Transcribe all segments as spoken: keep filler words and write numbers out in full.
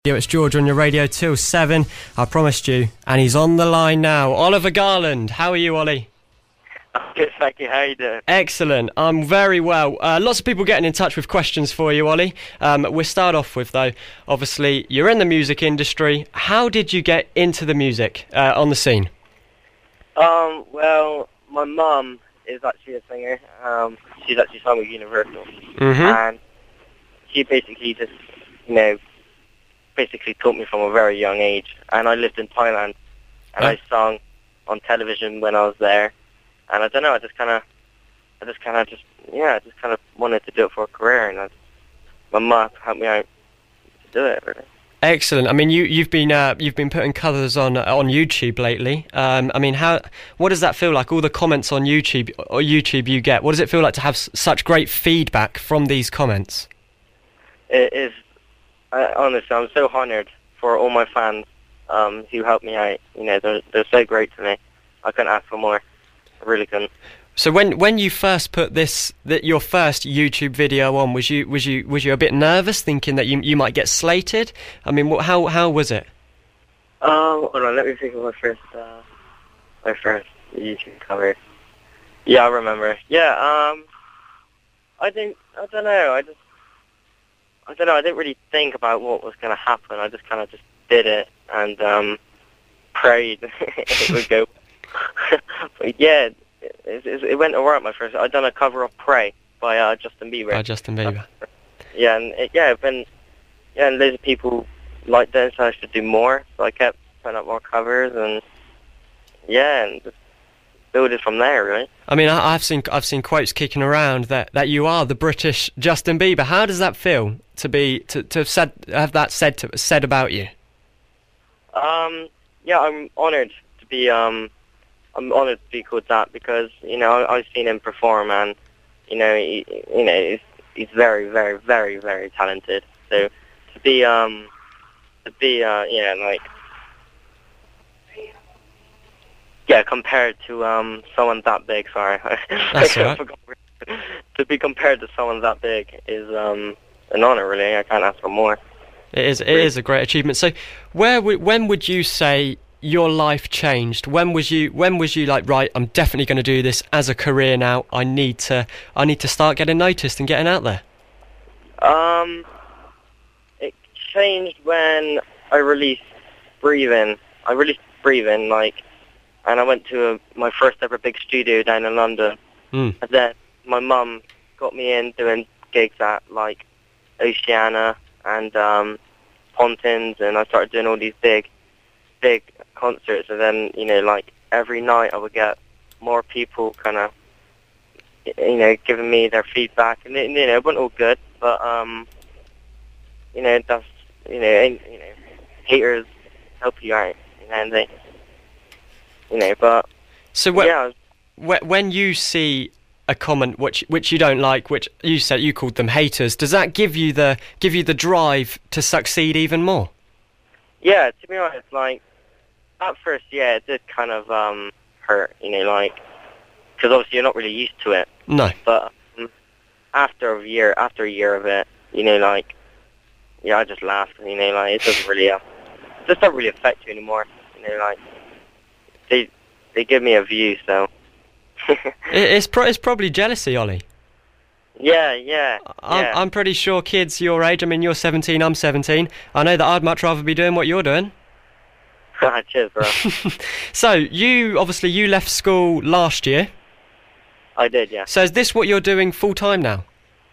It's George on your radio till seven. I promised you, and he's on the line now. Oliver Garland, how are you, Ollie? I'm good, thank you. How are you doing? Excellent. I'm very well. Uh, lots of people getting in touch with questions for you, Ollie. Um, we'll start off with, though, obviously, you're in the music industry. How did you get into the music uh, on the scene? Um, well, my mum is actually a singer. Um, she's actually sung with Universal. Mm-hmm. And she basically just, you know, basically taught me from a very young age. And I lived in Thailand, and Oh. I sung on television when I was there. And I don't know, I just kind of, I just kind of just, yeah, I just kind of wanted to do it for a career, and I just, my mum helped me out to do it, really. Excellent. I mean, you you've been uh, you've been putting covers on uh, on YouTube lately. Um, I mean, how what does that feel like? All the comments on YouTube or YouTube you get. What does it feel like to have s- such great feedback from these comments? It is, uh, honestly, I'm so honoured for all my fans um, who helped me out. You know, they're, they're so great to me. I couldn't ask for more. I really couldn't. So when when you first put this that your first YouTube video on, was you was you was you a bit nervous, thinking that you you might get slated? I mean, what, how how was it? Um, hold on, let me think of my first, uh, my first YouTube cover. Yeah, I remember. Yeah, um, I think, I don't know, I just, I don't know, I didn't really think about what was going to happen. I just kind of just did it and, um, prayed it would go. But yeah, it, it, it went alright, my first. I'd done a cover of Pray by uh, Justin Bieber. By Justin Bieber. Yeah, and it, yeah, been, yeah, and loads of people liked it, so I should do more. So I kept putting up more covers, and yeah, and just build it from there, really. I mean, I, I've seen I've seen quotes kicking around that, that you are the British Justin Bieber. How does that feel to be to, to have said have that said to, said about you? Um, yeah, I'm honoured to be um, I'm honoured to be called that because you know I, I've seen him perform, and you know he, you know he's, he's very, very, very, very talented. So to be um, to be uh, yeah, like yeah, compared to um, someone that big. Sorry, That's all right. To be compared to someone that big is um, an honour, really. I can't ask for more. It is it is a great achievement. So, where w- when would you say your life changed? When was you when was you like, right, I'm definitely going to do this as a career now. I need to I need to start getting noticed and getting out there. Um, it changed when I released Breathing. I released Breathing, like, and I went to a, my first ever big studio down in London. Mm. And then my mum got me in doing gigs at like Oceana and um, Pontins, and I started doing all these big, big concerts. And then, you know, like every night I would get more people kind of, you know, giving me their feedback, and you know, it wasn't all good, but um, you know, that's you know, and, you know, haters help you out, you know, and they, you know, but So when yeah, wh- when you see a comment which which you don't like, which you said you called them haters, does that give you the give you the drive to succeed even more? yeah. To be honest, like at first, yeah, it did kind of um hurt, you know, like because obviously you're not really used to it. No. But um, after a year, after a year of it, you know, like yeah, I just laughed. You know, like it doesn't really, uh, it just doesn't really affect you anymore. You know, like they they give me a view, so It, it's pro- it's probably jealousy, Ollie. yeah, yeah, I'm, yeah. I'm pretty sure kids your age, I mean, you're seventeen, I'm seventeen. I know that I'd much rather be doing what you're doing. Cheers, bro. So you obviously you left school last year. I did, yeah, So is this what you're doing full time now?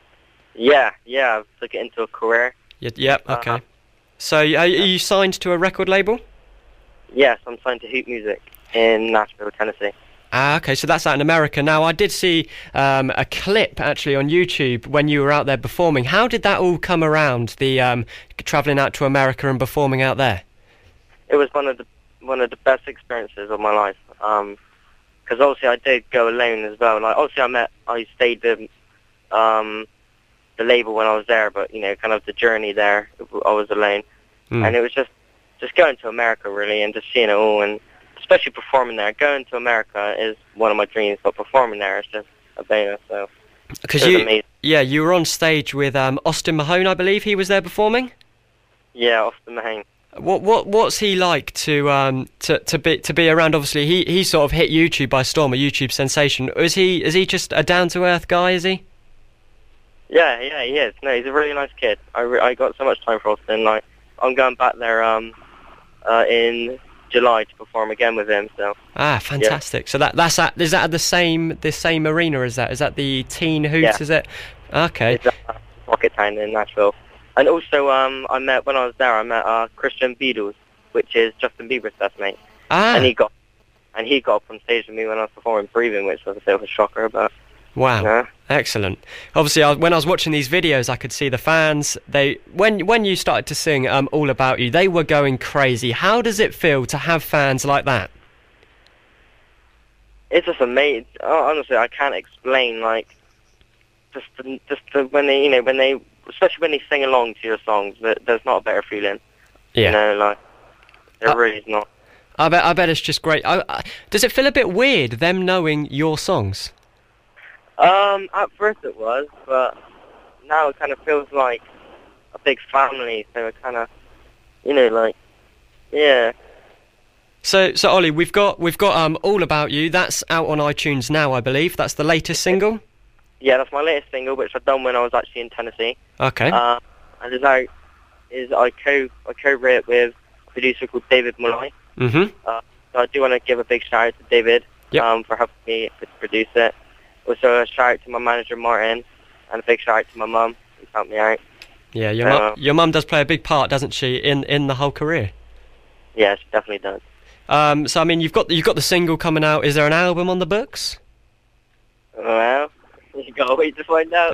yeah, yeah. I took it into a career. Y- yep. Okay. Uh-huh. So are are you signed to a record label? Yes, I'm signed to Hoop Music in Nashville, Tennessee. Ah, okay, so that's out in America. Now, I did see um, a clip, actually, on YouTube when you were out there performing. How did that all come around, the um, travelling out to America and performing out there? It was one of the one of the best experiences of my life. Um, because obviously I did go alone as well. Like obviously I met, I stayed with um, the label when I was there, but you know, kind of the journey there, I was alone, Mm. and it was just just going to America really, and just seeing it all, and especially performing there. Going to America is one of my dreams, but performing there is just a bonus. So Because it was you, amazing. yeah, you were on stage with um, Austin Mahone, I believe he was there performing. Yeah, off the main. What what what's he like to um to, to be to be around? Obviously, he, he sort of hit YouTube by storm, a YouTube sensation. Is he is he just a down to earth guy? Is he? Yeah, yeah, he is. No, he's a really nice kid. I, re- I got so much time for Austin. Like, I'm going back there um uh in July to perform again with him. So. Ah, fantastic. Yeah. So that that's at, is that at the same the same arena? Is that is that the Teen Hoot? Yeah. Is it? Okay. It's uh, Rocket Town in Nashville. And also, um, I met when I was there. I met uh, Christian Beadles, which is Justin Bieber's best mate. Ah. And he got and he got up on stage with me when I was performing Breathing, which was a bit of a shocker. But wow, yeah. Excellent. Obviously, I, when I was watching these videos, I could see the fans. They when when you started to sing um, "All About You," they were going crazy. How does it feel to have fans like that? It's just amazing. Honestly, I can't explain. Like, just the, just the, when they, you know, when they. Especially when they sing along to your songs, there's not a better feeling. Yeah. You know, like, there uh, really is not. I bet, I bet it's just great. I, I, does it feel a bit weird, them knowing your songs? Um, at first it was, but now it kind of feels like a big family, so it kind of, you know, like, yeah. So, so Ollie, we've got, we've got um, All About You. That's out on iTunes now, I believe. That's the latest single? Yeah, that's my latest single, which I've done when I was actually in Tennessee. Okay. Uh, and it's out, is I co I co-wrote it with a producer called David Malloy. Mm-hmm. Uh, so I do want to give a big shout out to David yep. um, for helping me produce it. Also a shout out to my manager Martin, and a big shout out to my mum who's helped me out. Yeah, your so, mum, your mum does play a big part, doesn't she, in in the whole career? Yeah, she definitely does. Um, so I mean, you've got you've got the single coming out. Is there an album on the books? Well. You gotta wait to find out.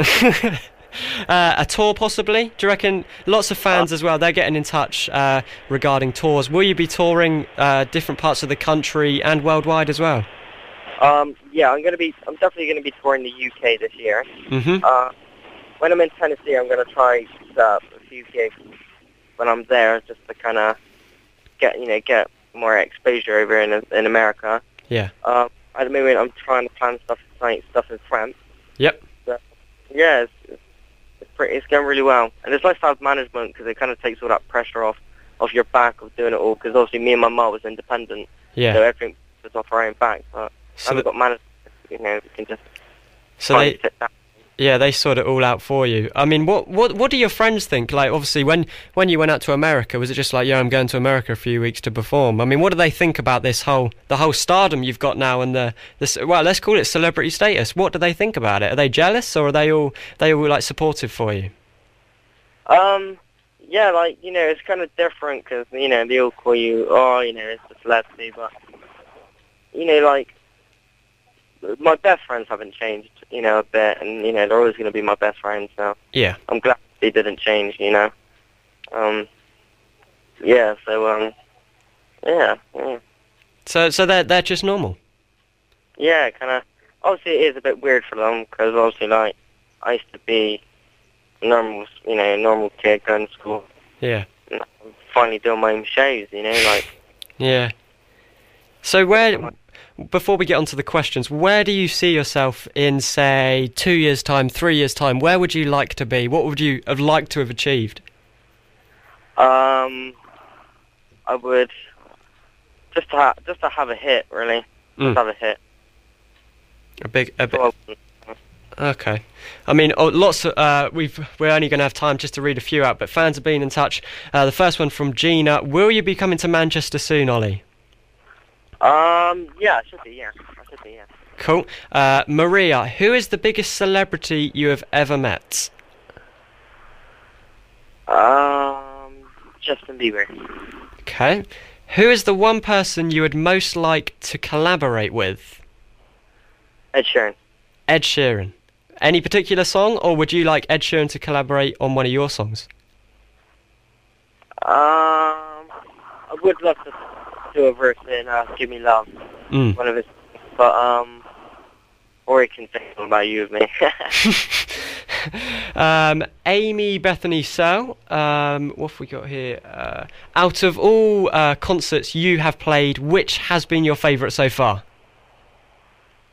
uh, a tour, possibly? Do you reckon? Lots of fans uh, as well. They're getting in touch uh, regarding tours. Will you be touring uh, different parts of the country and worldwide as well? Um, yeah, I'm gonna be. I'm definitely gonna be touring the U K this year. Mm-hmm. Uh, when I'm in Tennessee, I'm gonna try set up a few gigs when I'm there, just to kind of get you know get more exposure over in in America. Yeah. Um, at the moment, I'm trying to plan stuff like stuff in France. Yep. So, yeah, it's, it's, it's, pretty, it's going really well. And it's nice to have management because it kind of takes all that pressure off, off your back of doing it all. Because obviously me and my mum was independent. Yeah. So everything was off our own back. But so now we've got management, you know, we can just so they, sit down. Yeah, they sort it all out for you. I mean, what what what do your friends think? Like, obviously, when, when you went out to America, was it just like, yeah, I'm going to America a few weeks to perform? I mean, what do they think about this whole the whole stardom you've got now and the this? Well, let's call it celebrity status. What do they think about it? Are they jealous or are they all they all like supportive for you? Um, yeah, like you know, it's kind of different because you know they all call you, oh, you know, it's a celebrity, but you know, like. My best friends haven't changed, you know, a bit, and, you know, they're always going to be my best friends, so yeah. I'm glad they didn't change, you know. Um, yeah, so, um, yeah, yeah. So, so they're, they're just normal? Yeah, kind of, obviously it is a bit weird for them, because obviously, like, I used to be a normal, you know, a normal kid going to school. Yeah. And I'm finally doing my own shows, you know, like. Yeah. So where... Before we get on to the questions, where do you see yourself in, say, two years' time, three years' time? Where would you like to be? What would you have liked to have achieved? Um, I would just to ha- just to have a hit, really. Mm. Just have a hit. A big, a bit. Okay. I mean, oh, lots. Of, uh, we've we're only going to have time just to read a few out, but fans have been in touch. Uh, the first one from Gina: will you be coming to Manchester soon, Ollie? Um, yeah, I should be, yeah. I should be, yeah. Cool. Uh, Maria, who is the biggest celebrity you have ever met? Um, Justin Bieber. Okay. Who is the one person you would most like to collaborate with? Ed Sheeran. Ed Sheeran. Any particular song, or would you like Ed Sheeran to collaborate on one of your songs? Um, I would love to do a verse in uh, Give Me Love, mm. one of his, but um, or he can sing About You with me. um, Amy Bethany Sell, um, what have we got here? Uh, out of all uh, concerts you have played, which has been your favourite so far?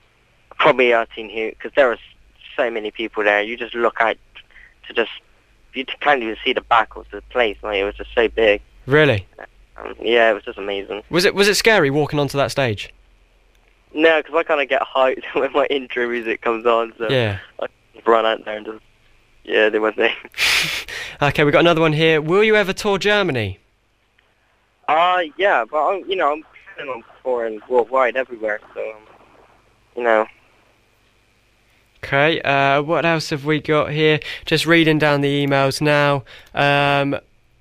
Probably uh, Teen Hoot, because there are so many people there. You just look out to just you can't even see the back of the place. Like, it was just so big. Really? Um, yeah, it was just amazing. Was it was it scary walking onto that stage? No, because I kind of get hyped when my intro music comes on, so Yeah. I just run out there and just, yeah, do my thing. Okay, we've got another one here. Will you ever tour Germany? Uh, yeah, but, I'm, you know, I'm planning on touring worldwide, everywhere, so, um, you know. Okay, uh, what else have we got here? Just reading down the emails now. Um,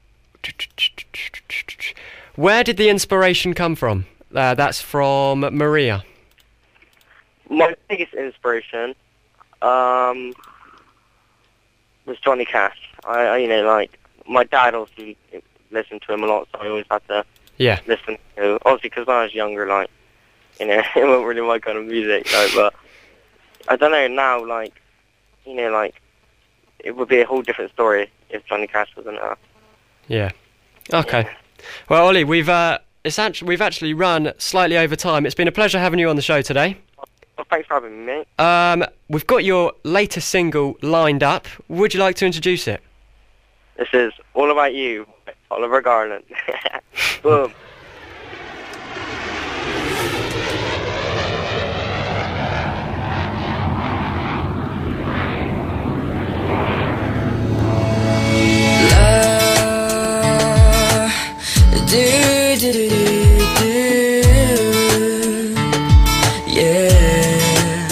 where did the inspiration come from? Uh, that's from Maria. My biggest inspiration um, was Johnny Cash. I, I, you know, like, my dad also listened to him a lot, so I always had to Yeah. listen to, obviously, because when I was younger, like, you know, it wasn't really my kind of music, like, but I don't know, now, like, you know, like, it would be a whole different story if Johnny Cash wasn't there. Yeah. Okay. Well, Ollie, we've uh, it's actually we've actually run slightly over time. It's been a pleasure having you on the show today. Well, thanks for having me, mate. Um, we've got your latest single lined up. Would you like to introduce it? This is All About You, by Oliver Garland. Boom. Do, do, do, do, do. Yeah.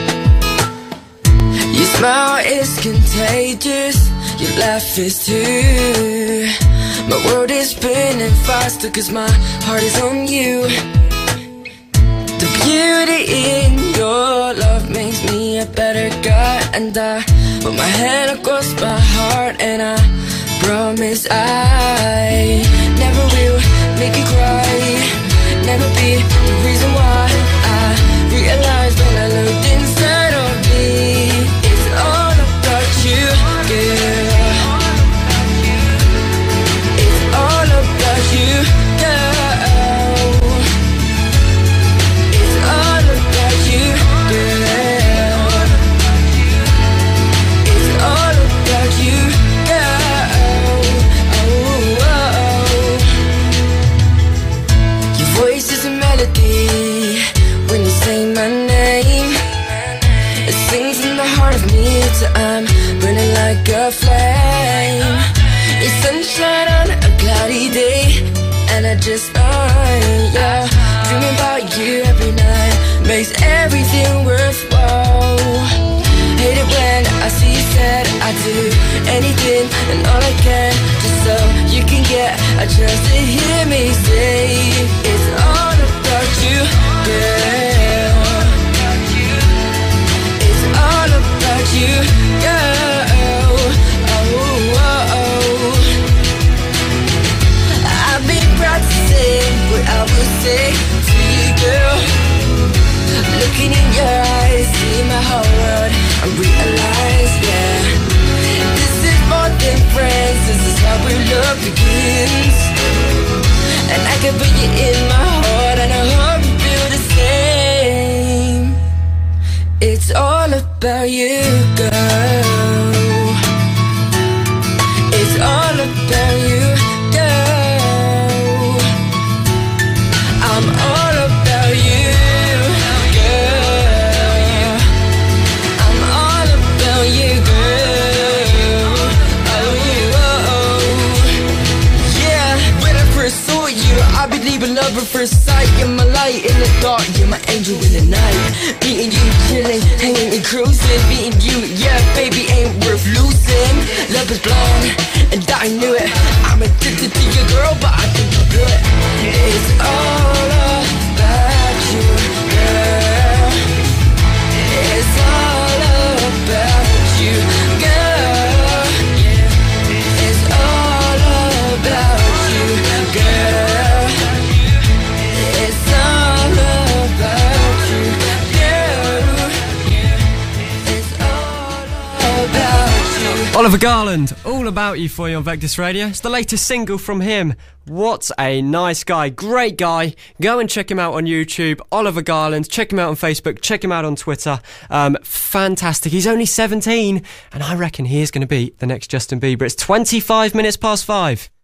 Your smile is contagious, your laugh is too. My world is spinning faster cause my heart is on you. The beauty in your love makes me a better guy, and I put my hand across my heart and I promise I never will make you cry, never be the reason why. I realized when I looked inside of me, it's all about you, girl. It's all about you, girl. It's all about you, girl. It's all about you, girl. Oh, oh. Your voice is a melody when you say my name. It sings in the heart of me till I'm burning like a flame. It's sunshine on a cloudy day, and I just, uh, yeah, dreaming about you every night makes everything worthwhile. Hate it when I see you sad, I do anything and all I can just so you can get a chance to hear me say it's all about you, girl. It's all about you, girl. Oh, oh, oh. I've been practicing what I will say to you, girl. Looking in your eyes, see my whole world, I realize, yeah, this is more than friends, this is how real love begins. And I can put you in my heart, and I hope you feel the same. It's all about you, girl. It's all about you, girl. I'm all about you, girl. I'm all about you, girl. Oh, oh, oh. Yeah, when I first saw you, I believe in love at first sight. You're my light in the dark, you're my angel in the night. Beating you, chilling, hanging and cruising. Beating you, yeah, baby, ain't worth losing. Love is blind, and I knew it. I'm addicted to your girl, but I think I'm good. It's all about you, girl. It's all about you, girl. It's all about you, girl. It's all about you, girl. It's all about you. Oliver Garland, All About You for you on Vectis Radio. It's the latest single from him. What a nice guy. Great guy. Go and check him out on YouTube. Oliver Garland. Check him out on Facebook. Check him out on Twitter. Um, fantastic. He's only seventeen, and I reckon he is going to be the next Justin Bieber. It's twenty-five minutes past five.